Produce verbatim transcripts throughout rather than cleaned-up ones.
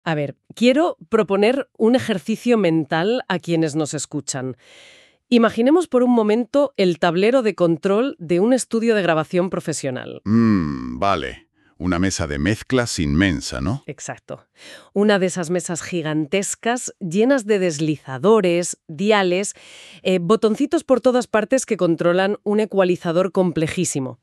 A ver, quiero proponer un ejercicio mental a quienes nos escuchan. Imaginemos por un momento el tablero de control de un estudio de grabación profesional. Mmm, vale. Una mesa de mezclas inmensa, ¿no? Exacto. Una de esas mesas gigantescas llenas de deslizadores, diales, eh, botoncitos por todas partes que controlan un ecualizador complejísimo.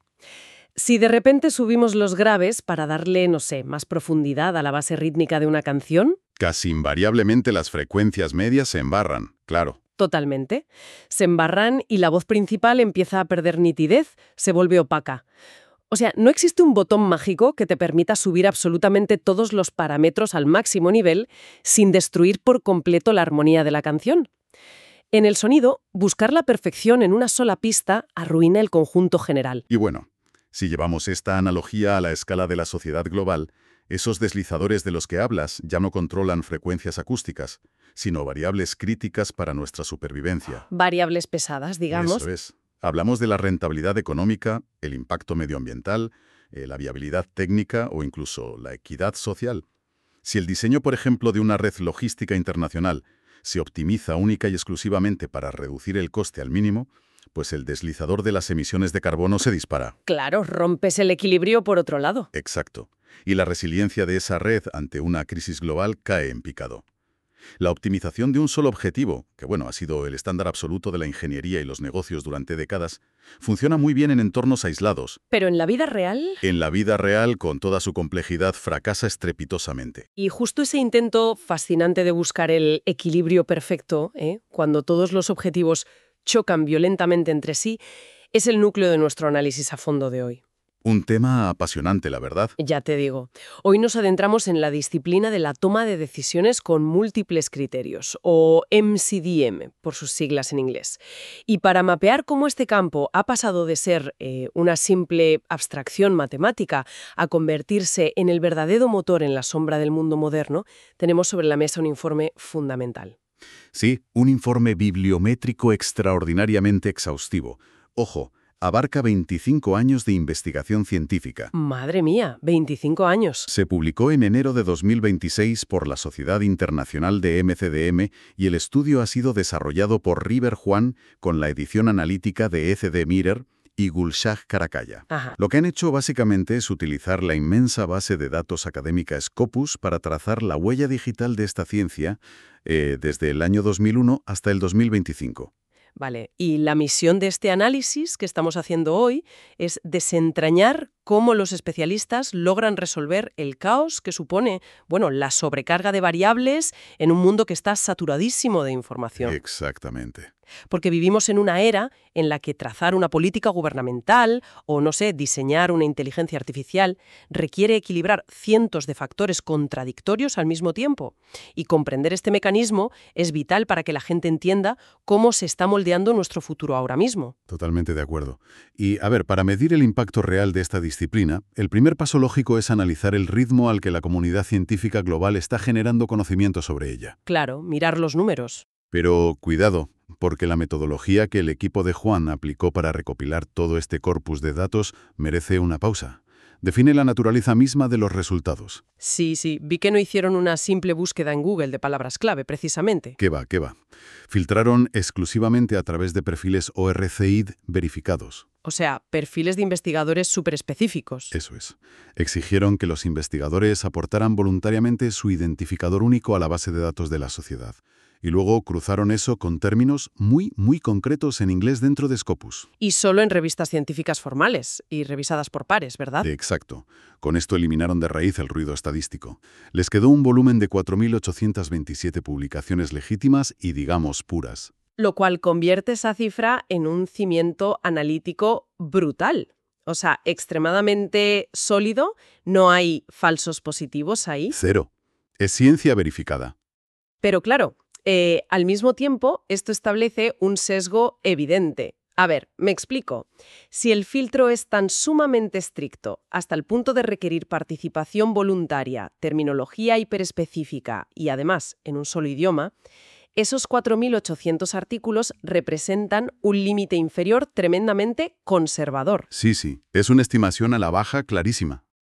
Si de repente subimos los graves para darle, no sé, más profundidad a la base rítmica de una canción, Casi invariablemente las frecuencias medias se embarran, claro. totalmente, se embarran y la voz principal empieza a perder nitidez, se vuelve opaca. O sea, no existe un botón mágico que te permita subir absolutamente todos los parámetros al máximo nivel sin destruir por completo la armonía de la canción. En el sonido, buscar la perfección en una sola pista arruina el conjunto general. Y bueno, si llevamos esta analogía a la escala de la sociedad global, esos deslizadores de los que hablas ya no controlan frecuencias acústicas, sino variables críticas para nuestra supervivencia. Variables pesadas, digamos. Eso es. Hablamos de la rentabilidad económica, el impacto medioambiental, eh, la viabilidad técnica o incluso la equidad social. Si el diseño, por ejemplo, de una red logística internacional se optimiza única y exclusivamente para reducir el coste al mínimo, pues el deslizador de las emisiones de carbono se dispara. Claro, rompes el equilibrio por otro lado. Exacto. Y la resiliencia de esa red ante una crisis global cae en picado. La optimización de un solo objetivo, que bueno, ha sido el estándar absoluto de la ingeniería y los negocios durante décadas, funciona muy bien en entornos aislados. Pero en la vida real... En la vida real, con toda su complejidad, fracasa estrepitosamente. Y justo ese intento fascinante de buscar el equilibrio perfecto, ¿eh? Cuando todos los objetivos chocan violentamente entre sí, es el núcleo de nuestro análisis a fondo de hoy. Un tema apasionante, la verdad. Ya te digo, hoy nos adentramos en la disciplina de la toma de decisiones con múltiples criterios, o M C D M, por sus siglas en inglés. Y para mapear cómo este campo ha pasado de ser eh, una simple abstracción matemática a convertirse en el verdadero motor en la sombra del mundo moderno, tenemos sobre la mesa un informe fundamental. Sí, un informe bibliométrico extraordinariamente exhaustivo. Ojo, abarca veinticinco años de investigación científica. Madre mía, veinticinco años. Se publicó en enero de dos mil veintiséis por la Sociedad Internacional de M C D M y el estudio ha sido desarrollado por River Juan con la edición analítica de E C D Mirror y Gulshah Karakaya. Ajá. Lo que han hecho básicamente es utilizar la inmensa base de datos académica Scopus para trazar la huella digital de esta ciencia eh, desde el año dos mil uno hasta el dos mil veinticinco. Vale, y la misión de este análisis que estamos haciendo hoy es desentrañar cómo los especialistas logran resolver el caos que supone, bueno, la sobrecarga de variables en un mundo que está saturadísimo de información. Exactamente. Porque vivimos en una era en la que trazar una política gubernamental o, no sé, diseñar una inteligencia artificial requiere equilibrar cientos de factores contradictorios al mismo tiempo. Y comprender este mecanismo es vital para que la gente entienda cómo se está moldeando nuestro futuro ahora mismo. Totalmente de acuerdo. Y, a ver, para medir el impacto real de esta disciplina, el primer paso lógico es analizar el ritmo al que la comunidad científica global está generando conocimiento sobre ella. Claro, mirar los números. Pero cuidado, porque la metodología que el equipo de Juan aplicó para recopilar todo este corpus de datos merece una pausa. Define la naturaleza misma de los resultados. Sí, sí, vi que no hicieron una simple búsqueda en Google de palabras clave, precisamente. ¿Qué va, qué va? Filtraron exclusivamente a través de perfiles O R C I D verificados. O sea, perfiles de investigadores súper específicos. Eso es. Exigieron que los investigadores aportaran voluntariamente su identificador único a la base de datos de la sociedad. Y luego cruzaron eso con términos muy, muy concretos en inglés dentro de Scopus. Y solo en revistas científicas formales y revisadas por pares, ¿verdad? Exacto. Con esto eliminaron de raíz el ruido estadístico. Les quedó un volumen de cuatro mil ochocientas veintisiete publicaciones legítimas y, digamos, puras. Lo cual convierte esa cifra en un cimiento analítico brutal. O sea, extremadamente sólido, no hay falsos positivos ahí. Cero. Es ciencia verificada. Pero claro, eh, al mismo tiempo, esto establece un sesgo evidente. A ver, me explico. Si el filtro es tan sumamente estricto hasta el punto de requerir participación voluntaria, terminología hiperespecífica y además en un solo idioma, esos cuatro mil ochocientos artículos representan un límite inferior tremendamente conservador. Sí, sí. Es una estimación a la baja clarísima.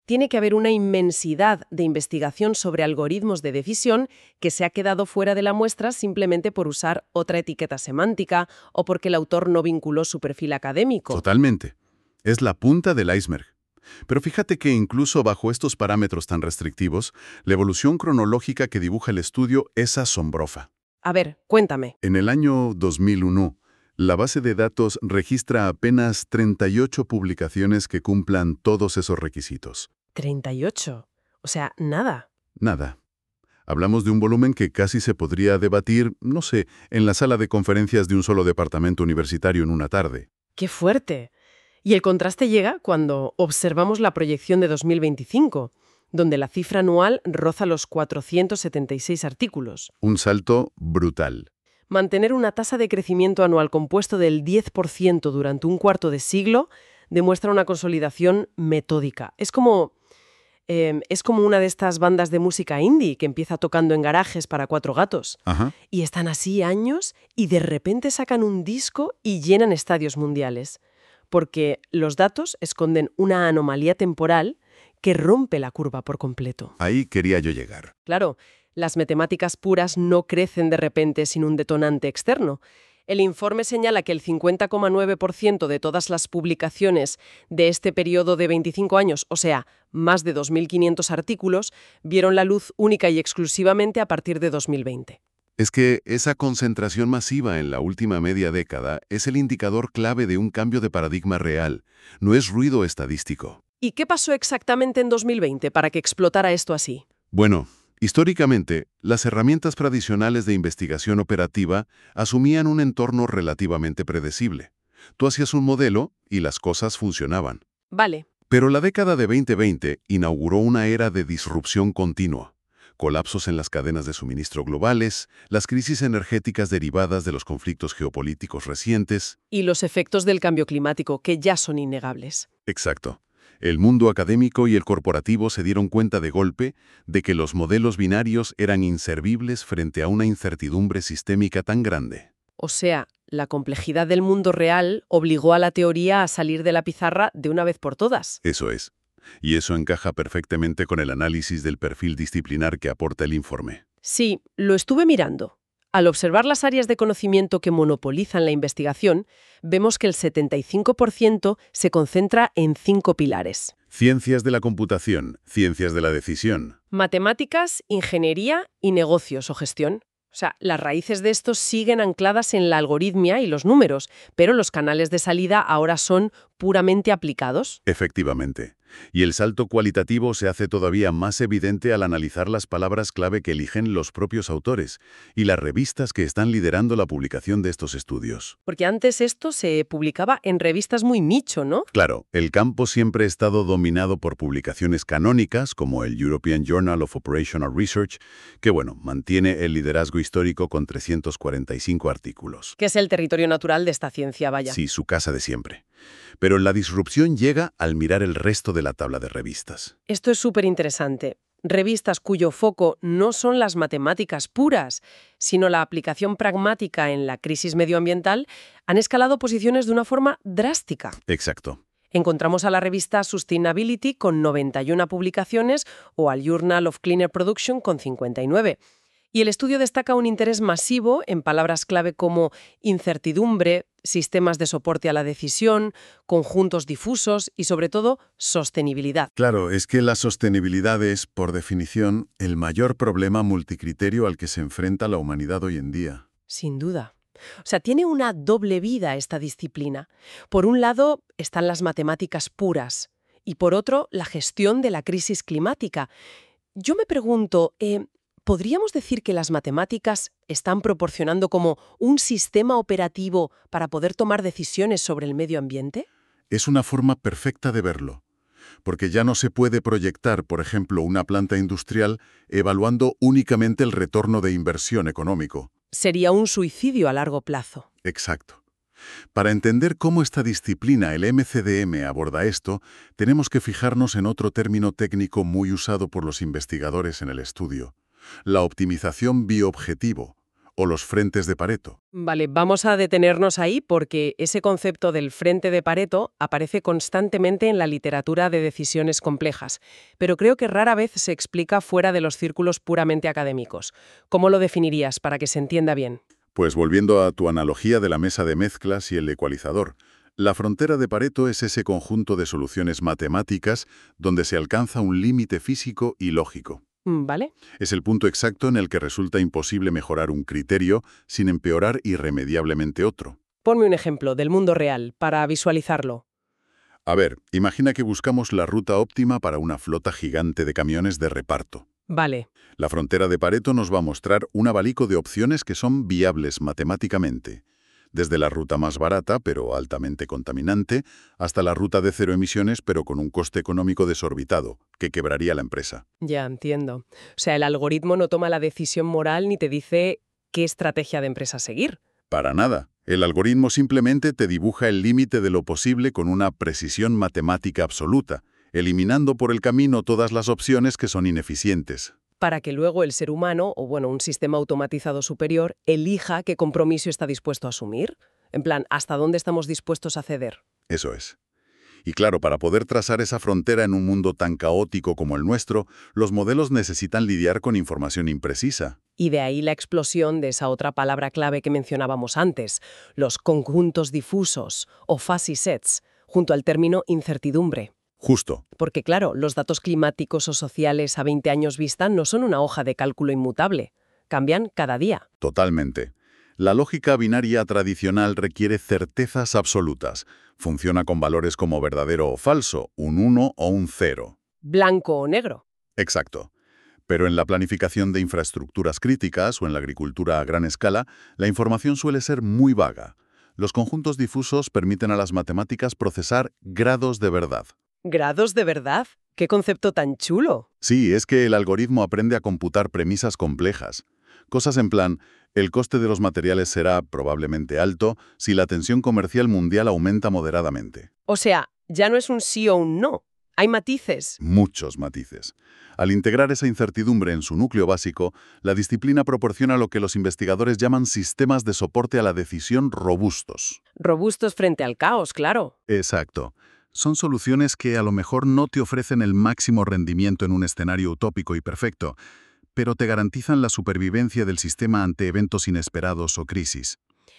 tiene que haber una inmensidad de investigación sobre algoritmos de decisión que se ha quedado fuera de la muestra simplemente por usar otra etiqueta semántica o porque el autor no vinculó su perfil académico. Totalmente. Es la punta del iceberg. Pero fíjate que incluso bajo estos parámetros tan restrictivos, la evolución cronológica que dibuja el estudio es asombrosa. A ver, cuéntame. En el año dos mil uno, la base de datos registra apenas treinta y ocho publicaciones que cumplan todos esos requisitos. treinta y ocho. O sea, nada. Nada. Hablamos de un volumen que casi se podría debatir, no sé, en la sala de conferencias de un solo departamento universitario en una tarde. ¡Qué fuerte! Y el contraste llega cuando observamos la proyección de dos mil veinticinco, donde la cifra anual roza los cuatrocientos setenta y seis artículos. Un salto brutal. Mantener una tasa de crecimiento anual compuesto del diez por ciento durante un cuarto de siglo demuestra una consolidación metódica. Es como, eh, es como una de estas bandas de música indie que empieza tocando en garajes para cuatro gatos. Ajá. Y están así años y de repente sacan un disco y llenan estadios mundiales. Porque los datos esconden una anomalía temporal que rompe la curva por completo. Ahí quería yo llegar. Claro, las matemáticas puras no crecen de repente sin un detonante externo. El informe señala que el cincuenta coma nueve por ciento de todas las publicaciones de este periodo de veinticinco años, o sea, más de dos mil quinientos artículos, vieron la luz única y exclusivamente a partir de dos mil veinte. Es que esa concentración masiva en la última media década es el indicador clave de un cambio de paradigma real, no es ruido estadístico. ¿Y qué pasó exactamente en dos mil veinte para que explotara esto así? Bueno, históricamente, las herramientas tradicionales de investigación operativa asumían un entorno relativamente predecible. Tú hacías un modelo y las cosas funcionaban. Vale. Pero la década de veinte veinte inauguró una era de disrupción continua. Colapsos en las cadenas de suministro globales, las crisis energéticas derivadas de los conflictos geopolíticos recientes. Y los efectos del cambio climático, que ya son innegables. Exacto. El mundo académico y el corporativo se dieron cuenta de golpe de que los modelos binarios eran inservibles frente a una incertidumbre sistémica tan grande. O sea, la complejidad del mundo real obligó a la teoría a salir de la pizarra de una vez por todas. Eso es. Y eso encaja perfectamente con el análisis del perfil disciplinar que aporta el informe. Sí, lo estuve mirando. Al observar las áreas de conocimiento que monopolizan la investigación, vemos que el setenta y cinco por ciento se concentra en cinco pilares. Ciencias de la computación, ciencias de la decisión. Matemáticas, ingeniería y negocios o gestión. O sea, las raíces de estos siguen ancladas en la algoritmia y los números, pero los canales de salida ahora son puramente aplicados. Efectivamente. Y el salto cualitativo se hace todavía más evidente al analizar las palabras clave que eligen los propios autores y las revistas que están liderando la publicación de estos estudios. Porque antes esto se publicaba en revistas muy nicho, ¿no? Claro, el campo siempre ha estado dominado por publicaciones canónicas como el European Journal of Operational Research, que bueno, mantiene el liderazgo histórico con trescientos cuarenta y cinco artículos. Que es el territorio natural de esta ciencia, vaya. Sí, su casa de siempre. Pero la disrupción llega al mirar el resto de la tabla de revistas. Esto es súper interesante. Revistas cuyo foco no son las matemáticas puras, sino la aplicación pragmática en la crisis medioambiental, han escalado posiciones de una forma drástica. Exacto. Encontramos a la revista Sustainability con noventa y una publicaciones o al Journal of Cleaner Production con cincuenta y nueve. Y el estudio destaca un interés masivo en palabras clave como incertidumbre, sistemas de soporte a la decisión, conjuntos difusos y, sobre todo, sostenibilidad. Claro, es que la sostenibilidad es, por definición, el mayor problema multicriterio al que se enfrenta la humanidad hoy en día. Sin duda. O sea, tiene una doble vida esta disciplina. Por un lado están las matemáticas puras y por otro la gestión de la crisis climática. Yo me pregunto, eh, ¿podríamos decir que las matemáticas están proporcionando como un sistema operativo para poder tomar decisiones sobre el medio ambiente? Es una forma perfecta de verlo, porque ya no se puede proyectar, por ejemplo, una planta industrial evaluando únicamente el retorno de inversión económico. Sería un suicidio a largo plazo. Exacto. Para entender cómo esta disciplina, el M C D M, aborda esto, tenemos que fijarnos en otro término técnico muy usado por los investigadores en el estudio: la optimización biobjetivo, o los frentes de Pareto. Vale, vamos a detenernos ahí porque ese concepto del frente de Pareto aparece constantemente en la literatura de decisiones complejas, pero creo que rara vez se explica fuera de los círculos puramente académicos. ¿Cómo lo definirías para que se entienda bien? Pues volviendo a tu analogía de la mesa de mezclas y el ecualizador, la frontera de Pareto es ese conjunto de soluciones matemáticas donde se alcanza un límite físico y lógico. ¿Vale? Es el punto exacto en el que resulta imposible mejorar un criterio sin empeorar irremediablemente otro. Ponme un ejemplo del mundo real para visualizarlo. A ver, imagina que buscamos la ruta óptima para una flota gigante de camiones de reparto. Vale. La frontera de Pareto nos va a mostrar un abanico de opciones que son viables matemáticamente, desde la ruta más barata, pero altamente contaminante, hasta la ruta de cero emisiones, pero con un coste económico desorbitado, que quebraría la empresa. Ya entiendo. O sea, el algoritmo no toma la decisión moral ni te dice qué estrategia de empresa seguir. Para nada. El algoritmo simplemente te dibuja el límite de lo posible con una precisión matemática absoluta, eliminando por el camino todas las opciones que son ineficientes. Para que luego el ser humano, o bueno, un sistema automatizado superior, elija qué compromiso está dispuesto a asumir. En plan, ¿hasta dónde estamos dispuestos a ceder? Eso es. Y claro, para poder trazar esa frontera en un mundo tan caótico como el nuestro, los modelos necesitan lidiar con información imprecisa. Y de ahí la explosión de esa otra palabra clave que mencionábamos antes, los conjuntos difusos, o fuzzy sets, junto al término incertidumbre. Justo. Porque claro, los datos climáticos o sociales a veinte años vista no son una hoja de cálculo inmutable. Cambian cada día. Totalmente. La lógica binaria tradicional requiere certezas absolutas. Funciona con valores como verdadero o falso, un uno o un cero. Blanco o negro. Exacto. Pero en la planificación de infraestructuras críticas o en la agricultura a gran escala, la información suele ser muy vaga. Los conjuntos difusos permiten a las matemáticas procesar grados de verdad. ¿Grados de verdad? ¡Qué concepto tan chulo! Sí, es que el algoritmo aprende a computar premisas complejas. Cosas en plan, el coste de los materiales será probablemente alto si la tensión comercial mundial aumenta moderadamente. O sea, ya no es un sí o un no. Hay matices. Muchos matices. Al integrar esa incertidumbre en su núcleo básico, la disciplina proporciona lo que los investigadores llaman sistemas de soporte a la decisión robustos. Robustos frente al caos, claro. Exacto. Son soluciones que a lo mejor no te ofrecen el máximo rendimiento en un escenario utópico y perfecto, pero te garantizan la supervivencia del sistema ante eventos inesperados o crisis.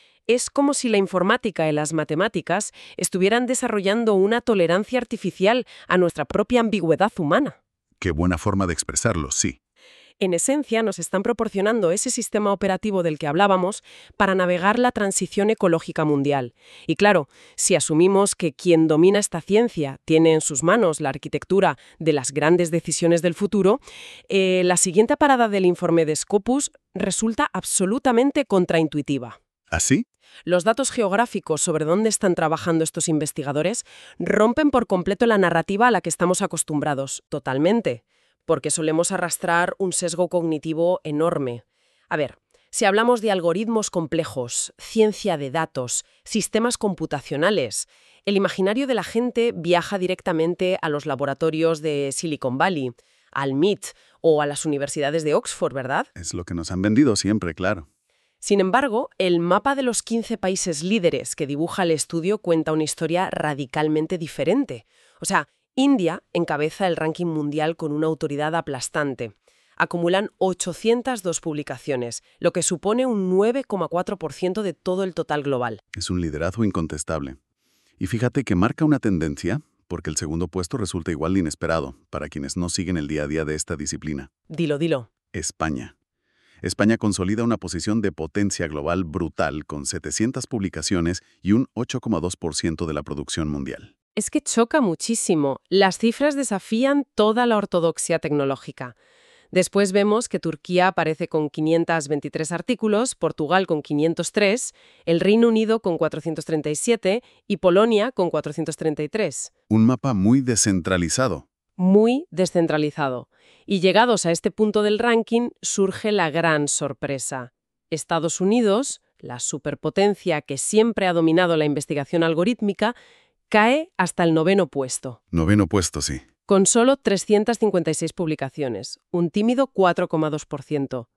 Es como si la informática y las matemáticas estuvieran desarrollando una tolerancia artificial a nuestra propia ambigüedad humana. Qué buena forma de expresarlo, sí. En esencia, nos están proporcionando ese sistema operativo del que hablábamos para navegar la transición ecológica mundial. Y claro, si asumimos que quien domina esta ciencia tiene en sus manos la arquitectura de las grandes decisiones del futuro, eh, la siguiente parada del informe de Scopus resulta absolutamente contraintuitiva. ¿Así? Los datos geográficos sobre dónde están trabajando estos investigadores rompen por completo la narrativa a la que estamos acostumbrados, totalmente. Porque solemos arrastrar un sesgo cognitivo enorme. A ver, si hablamos de algoritmos complejos, ciencia de datos, sistemas computacionales, el imaginario de la gente viaja directamente a los laboratorios de Silicon Valley, al M I T o a las universidades de Oxford, ¿verdad? Es lo que nos han vendido siempre, claro. Sin embargo, el mapa de los quince países líderes que dibuja el estudio cuenta una historia radicalmente diferente. O sea, India encabeza el ranking mundial con una autoridad aplastante. Acumulan ochocientas dos publicaciones, lo que supone un nueve coma cuatro por ciento de todo el total global. Es un liderazgo incontestable. Y fíjate que marca una tendencia, porque el segundo puesto resulta igual de inesperado para quienes no siguen el día a día de esta disciplina. Dilo, dilo. España. España consolida una posición de potencia global brutal con setecientas publicaciones y un ocho coma dos por ciento de la producción mundial. Es que choca muchísimo. Las cifras desafían toda la ortodoxia tecnológica. Después vemos que Turquía aparece con quinientos veintitrés artículos, Portugal con quinientos tres, el Reino Unido con cuatrocientos treinta y siete y Polonia con cuatrocientos treinta y tres. Un mapa muy descentralizado. Muy descentralizado. Y llegados a este punto del ranking, surge la gran sorpresa. Estados Unidos, la superpotencia que siempre ha dominado la investigación algorítmica, cae hasta el noveno puesto. Noveno puesto, sí. Con solo trescientas cincuenta y seis publicaciones, un tímido cuatro coma dos por ciento.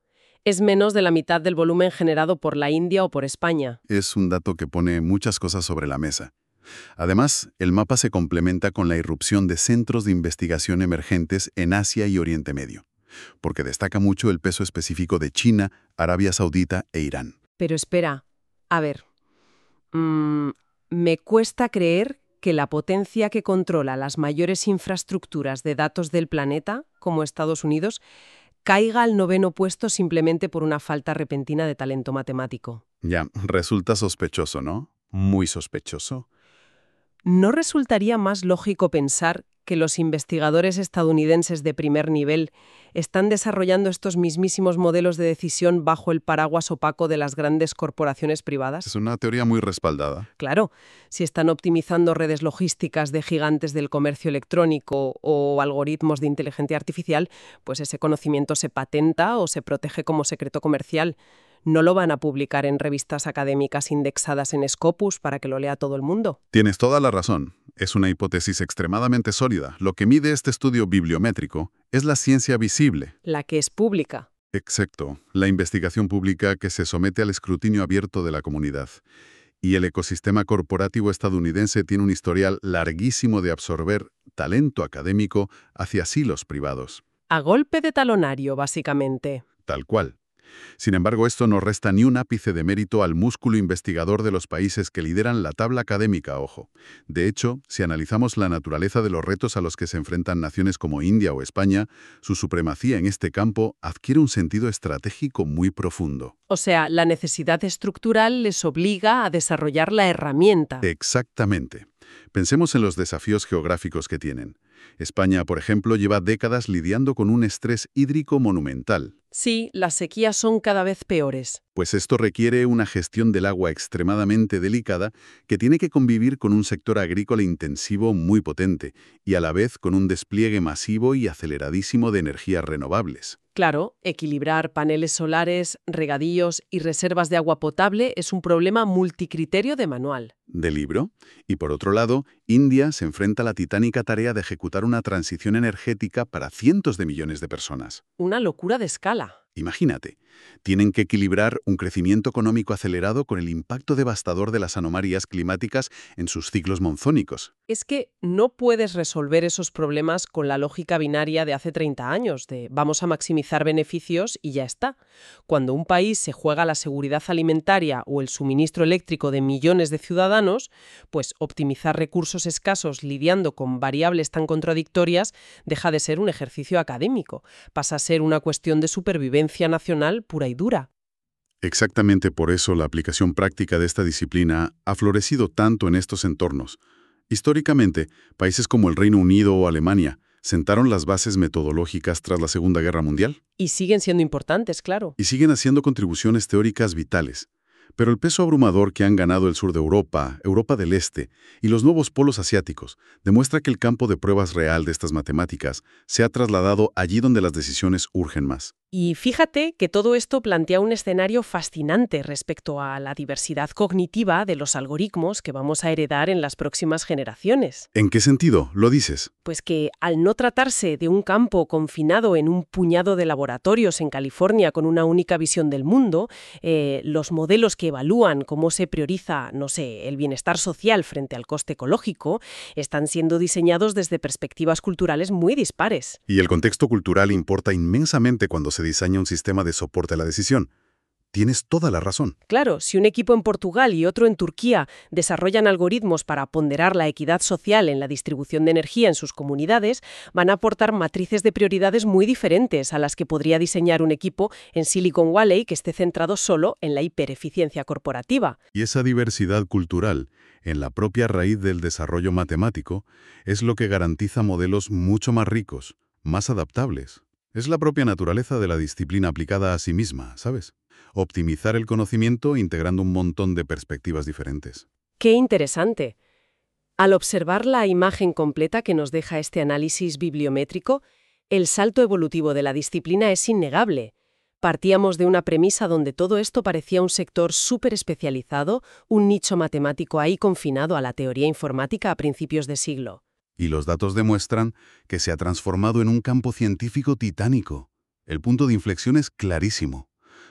Es menos de la mitad del volumen generado por la India o por España. Es un dato que pone muchas cosas sobre la mesa. Además, el mapa se complementa con la irrupción de centros de investigación emergentes en Asia y Oriente Medio, porque destaca mucho el peso específico de China, Arabia Saudita e Irán. Pero espera, a ver, mm, me cuesta creer que la potencia que controla las mayores infraestructuras de datos del planeta, como Estados Unidos, caiga al noveno puesto simplemente por una falta repentina de talento matemático. Ya, resulta sospechoso, ¿no? Muy sospechoso. ¿No resultaría más lógico pensar que los investigadores estadounidenses de primer nivel están desarrollando estos mismísimos modelos de decisión bajo el paraguas opaco de las grandes corporaciones privadas? Es una teoría muy respaldada. Claro, si están optimizando redes logísticas de gigantes del comercio electrónico o algoritmos de inteligencia artificial, pues ese conocimiento se patenta o se protege como secreto comercial. No lo van a publicar en revistas académicas indexadas en Scopus para que lo lea todo el mundo. Tienes toda la razón. Es una hipótesis extremadamente sólida. Lo que mide este estudio bibliométrico es la ciencia visible. La que es pública. Exacto, la investigación pública que se somete al escrutinio abierto de la comunidad. Y el ecosistema corporativo estadounidense tiene un historial larguísimo de absorber talento académico hacia silos privados. A golpe de talonario, básicamente. Tal cual. Sin embargo, esto no resta ni un ápice de mérito al músculo investigador de los países que lideran la tabla académica, ojo. De hecho, si analizamos la naturaleza de los retos a los que se enfrentan naciones como India o España, su supremacía en este campo adquiere un sentido estratégico muy profundo. O sea, la necesidad estructural les obliga a desarrollar la herramienta. Exactamente. Pensemos en los desafíos geográficos que tienen. España, por ejemplo, lleva décadas lidiando con un estrés hídrico monumental. Sí, las sequías son cada vez peores. Pues esto requiere una gestión del agua extremadamente delicada que tiene que convivir con un sector agrícola intensivo muy potente y a la vez con un despliegue masivo y aceleradísimo de energías renovables. Claro, equilibrar paneles solares, regadíos y reservas de agua potable es un problema multicriterio de manual. De libro. Y por otro lado, India se enfrenta a la titánica tarea de ejecutar una transición energética para cientos de millones de personas. Una locura de escala. Imagínate, tienen que equilibrar un crecimiento económico acelerado con el impacto devastador de las anomalías climáticas en sus ciclos monzónicos. Es que no puedes resolver esos problemas con la lógica binaria de hace treinta años, de vamos a maximizar beneficios y ya está. Cuando un país se juega la seguridad alimentaria o el suministro eléctrico de millones de ciudadanos, pues optimizar recursos escasos lidiando con variables tan contradictorias deja de ser un ejercicio académico, pasa a ser una cuestión de supervivencia nacional pura y dura. Exactamente por eso la aplicación práctica de esta disciplina ha florecido tanto en estos entornos. Históricamente, países como el Reino Unido o Alemania sentaron las bases metodológicas tras la Segunda Guerra Mundial. Y siguen siendo importantes, claro. Y siguen haciendo contribuciones teóricas vitales. Pero el peso abrumador que han ganado el sur de Europa, Europa del Este y los nuevos polos asiáticos demuestra que el campo de pruebas real de estas matemáticas se ha trasladado allí donde las decisiones urgen más. Y fíjate que todo esto plantea un escenario fascinante respecto a la diversidad cognitiva de los algoritmos que vamos a heredar en las próximas generaciones. ¿En qué sentido lo dices? Pues que al no tratarse de un campo confinado en un puñado de laboratorios en California con una única visión del mundo, eh, los modelos que evalúan cómo se prioriza, no sé, el bienestar social frente al coste ecológico, están siendo diseñados desde perspectivas culturales muy dispares. Y el contexto cultural importa inmensamente cuando se diseña un sistema de soporte a la decisión. Tienes toda la razón. Claro, si un equipo en Portugal y otro en Turquía desarrollan algoritmos para ponderar la equidad social en la distribución de energía en sus comunidades, van a aportar matrices de prioridades muy diferentes a las que podría diseñar un equipo en Silicon Valley que esté centrado solo en la hipereficiencia corporativa. Y esa diversidad cultural, en la propia raíz del desarrollo matemático, es lo que garantiza modelos mucho más ricos, más adaptables. Es la propia naturaleza de la disciplina aplicada a sí misma, ¿sabes? Optimizar el conocimiento integrando un montón de perspectivas diferentes. ¡Qué interesante! Al observar la imagen completa que nos deja este análisis bibliométrico, el salto evolutivo de la disciplina es innegable. Partíamos de una premisa donde todo esto parecía un sector súper especializado, un nicho matemático ahí confinado a la teoría informática a principios de siglo. Y los datos demuestran que se ha transformado en un campo científico titánico. El punto de inflexión es clarísimo.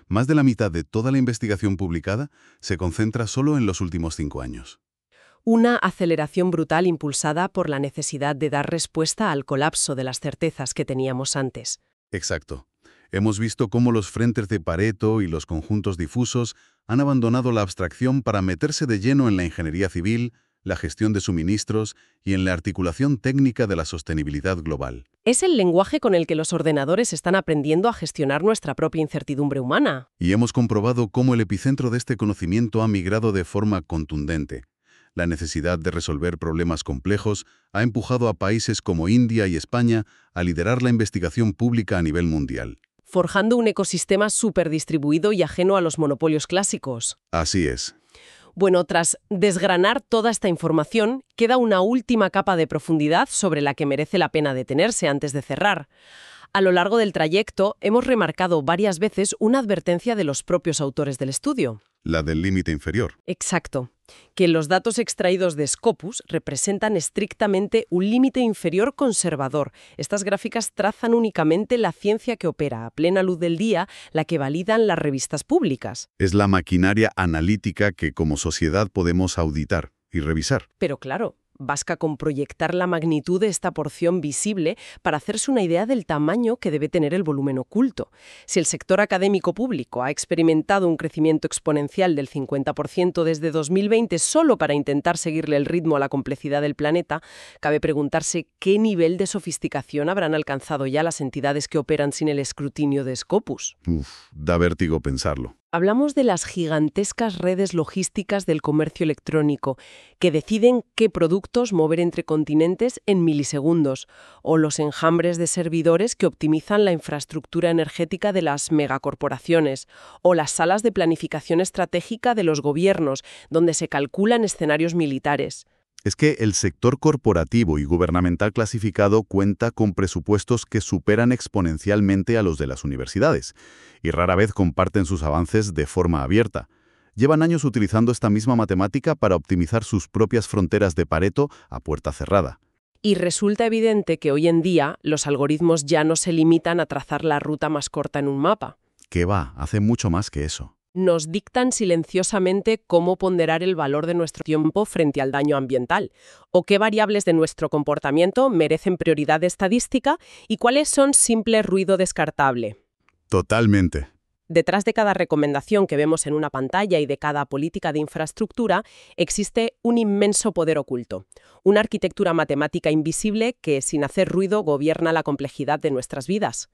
Más de la mitad de toda la investigación publicada se concentra solo en los últimos cinco años. Una aceleración brutal impulsada por la necesidad de dar respuesta al colapso de las certezas que teníamos antes. Exacto. Hemos visto cómo los frentes de Pareto y los conjuntos difusos han abandonado la abstracción para meterse de lleno en la ingeniería civil, la gestión de suministros y en la articulación técnica de la sostenibilidad global. Es el lenguaje con el que los ordenadores están aprendiendo a gestionar nuestra propia incertidumbre humana. Y hemos comprobado cómo el epicentro de este conocimiento ha migrado de forma contundente. La necesidad de resolver problemas complejos ha empujado a países como India y España a liderar la investigación pública a nivel mundial. Forjando un ecosistema superdistribuido y ajeno a los monopolios clásicos. Así es. Bueno, tras desgranar toda esta información, queda una última capa de profundidad sobre la que merece la pena detenerse antes de cerrar. A lo largo del trayecto, hemos remarcado varias veces una advertencia de los propios autores del estudio. La del límite inferior. Exacto. Que los datos extraídos de Scopus representan estrictamente un límite inferior conservador. Estas gráficas trazan únicamente la ciencia que opera a plena luz del día, la que validan las revistas públicas. Es la maquinaria analítica que como sociedad podemos auditar y revisar. Pero claro, basta con proyectar la magnitud de esta porción visible para hacerse una idea del tamaño que debe tener el volumen oculto. Si el sector académico público ha experimentado un crecimiento exponencial del cincuenta por ciento desde dos mil veinte solo para intentar seguirle el ritmo a la complejidad del planeta, cabe preguntarse qué nivel de sofisticación habrán alcanzado ya las entidades que operan sin el escrutinio de Scopus. Uf, da vértigo pensarlo. Hablamos de las gigantescas redes logísticas del comercio electrónico, que deciden qué productos mover entre continentes en milisegundos, o los enjambres de servidores que optimizan la infraestructura energética de las megacorporaciones, o las salas de planificación estratégica de los gobiernos, donde se calculan escenarios militares. Es que el sector corporativo y gubernamental clasificado cuenta con presupuestos que superan exponencialmente a los de las universidades, y rara vez comparten sus avances de forma abierta. Llevan años utilizando esta misma matemática para optimizar sus propias fronteras de Pareto a puerta cerrada. Y resulta evidente que hoy en día los algoritmos ya no se limitan a trazar la ruta más corta en un mapa. ¿Qué va? Hace mucho más que eso. Nos dictan silenciosamente cómo ponderar el valor de nuestro tiempo frente al daño ambiental, o qué variables de nuestro comportamiento merecen prioridad estadística y cuáles son simple ruido descartable. Totalmente. Detrás de cada recomendación que vemos en una pantalla y de cada política de infraestructura existe un inmenso poder oculto, una arquitectura matemática invisible que, sin hacer ruido, gobierna la complejidad de nuestras vidas.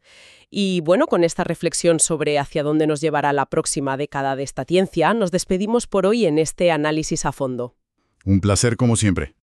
Y bueno, con esta reflexión sobre hacia dónde nos llevará la próxima década de esta ciencia, nos despedimos por hoy en este análisis a fondo. Un placer como siempre.